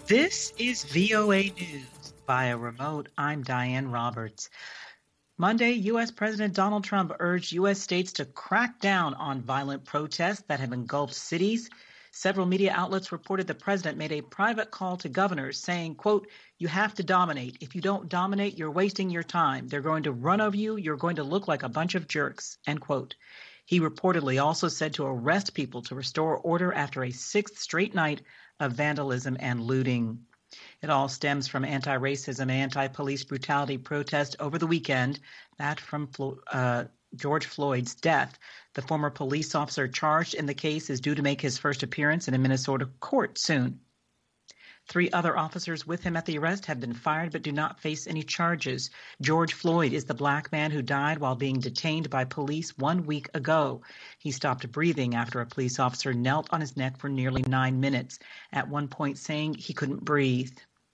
This is VOA News. Via remote, I'm Diane Roberts. Monday, U.S. President Donald Trump urged U.S. states to crack down on violent protests that have engulfed cities. Several media outlets reported the president made a private call to governors saying, quote, "You have to dominate. If you don't dominate, you're wasting your time. They're going to run over you. You're going to look like a bunch of jerks," end quote. He reportedly also said to arrest people to restore order after a sixth straight night of vandalism and looting. It all stems from anti-racism and anti-police brutality protests over the weekend, that from George Floyd's death. The former police officer charged in the case is due to make his first appearance in a Minnesota court soon. 3 other officers with him at the arrest have been fired but do not face any charges. George Floyd is the black man who died while being detained by police 1 week ago. He stopped breathing after a police officer knelt on his neck for nearly 9 minutes, at one point saying he couldn't breathe.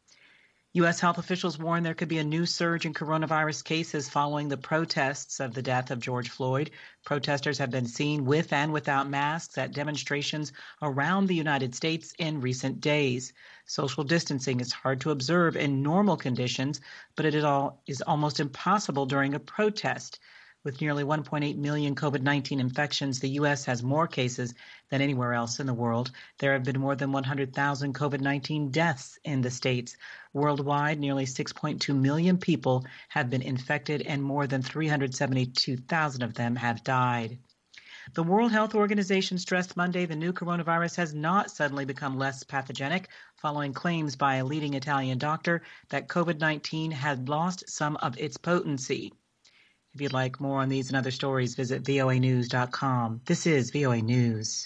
U.S. health officials warn there could be a new surge in coronavirus cases following the protests of the death of George Floyd. Protesters have been seen with and without masks at demonstrations around the United States in recent days. Social distancing is hard to observe in normal conditions, but it is almost impossible during a protest. With nearly 1.8 million COVID-19 infections, the U.S. has more cases than anywhere else in the world. There have been more than 100,000 COVID-19 deaths in the states. Worldwide, nearly 6.2 million people have been infected and more than 372,000 of them have died. The World Health Organization stressed Monday the new coronavirus has not suddenly become less pathogenic following claims by a leading Italian doctor that COVID-19 had lost some of its potency. If you'd like more on these and other stories, visit voanews.com. This is VOA News.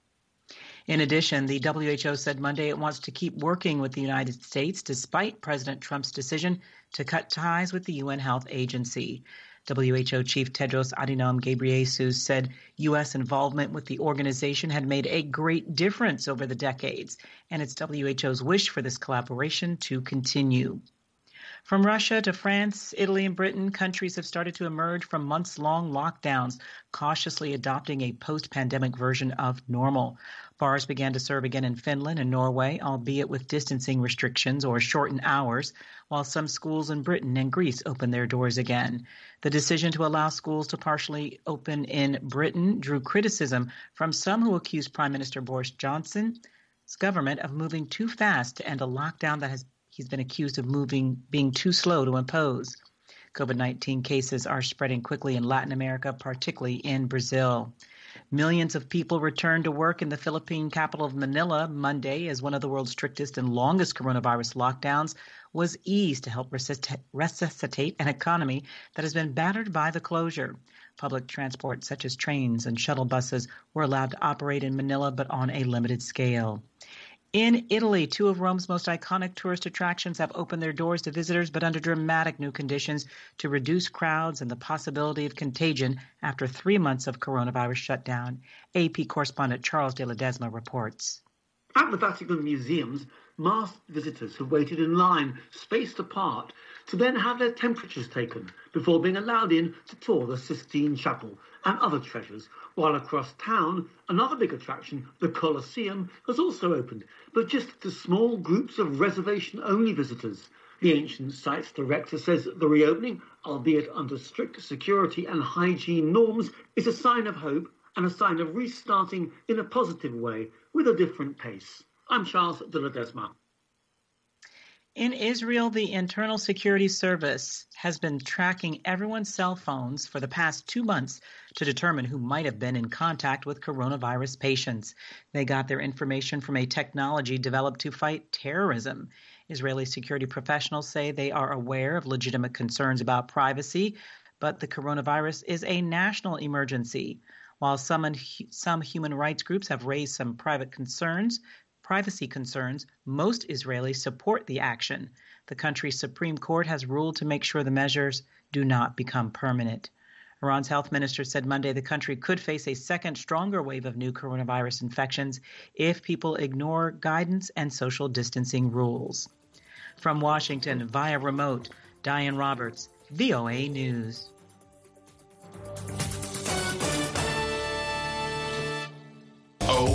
In addition, the WHO said Monday it wants to keep working with the United States despite President Trump's decision to cut ties with the UN Health Agency. WHO Chief Tedros Adhanom Ghebreyesus said U.S. involvement with the organization had made a great difference over the decades, and it's WHO's wish for this collaboration to continue. From Russia to France, Italy, and Britain, countries have started to emerge from months-long lockdowns, cautiously adopting a post-pandemic version of normal. Bars began to serve again in Finland and Norway, albeit with distancing restrictions or shortened hours, while some schools in Britain and Greece opened their doors again. The decision to allow schools to partially open in Britain drew criticism from some who accused Prime Minister Boris Johnson's government of moving too fast to end a lockdown that he's been accused of being too slow to impose. COVID-19 cases are spreading quickly in Latin America, particularly in Brazil. Millions of people returned to work in the Philippine capital of Manila Monday as one of the world's strictest and longest coronavirus lockdowns was eased to help resuscitate an economy that has been battered by the closure. Public transport such as trains and shuttle buses were allowed to operate in Manila, but on a limited scale. In Italy, 2 of Rome's most iconic tourist attractions have opened their doors to visitors, but under dramatic new conditions to reduce crowds and the possibility of contagion after 3 months of coronavirus shutdown. AP correspondent Charles de Ledesma reports. At the Vatican museums, masked visitors have waited in line, spaced apart, to then have their temperatures taken before being allowed in to tour the Sistine Chapel and other treasures, while across town, another big attraction, the Colosseum, has also opened, but just to small groups of reservation-only visitors. The ancient site's director says the reopening, albeit under strict security and hygiene norms, is a sign of hope and a sign of restarting in a positive way with a different pace. I'm Charles de Ledesma. In Israel, the Internal Security Service has been tracking everyone's cell phones for the past 2 months to determine who might have been in contact with coronavirus patients. They got their information from a technology developed to fight terrorism. Israeli security professionals say they are aware of legitimate concerns about privacy, but the coronavirus is a national emergency. While some human rights groups have raised some privacy concerns, most Israelis support the action. The country's Supreme Court has ruled to make sure the measures do not become permanent. Iran's health minister said Monday the country could face a second, stronger wave of new coronavirus infections if people ignore guidance and social distancing rules. From Washington, via remote, Diane Roberts, VOA News.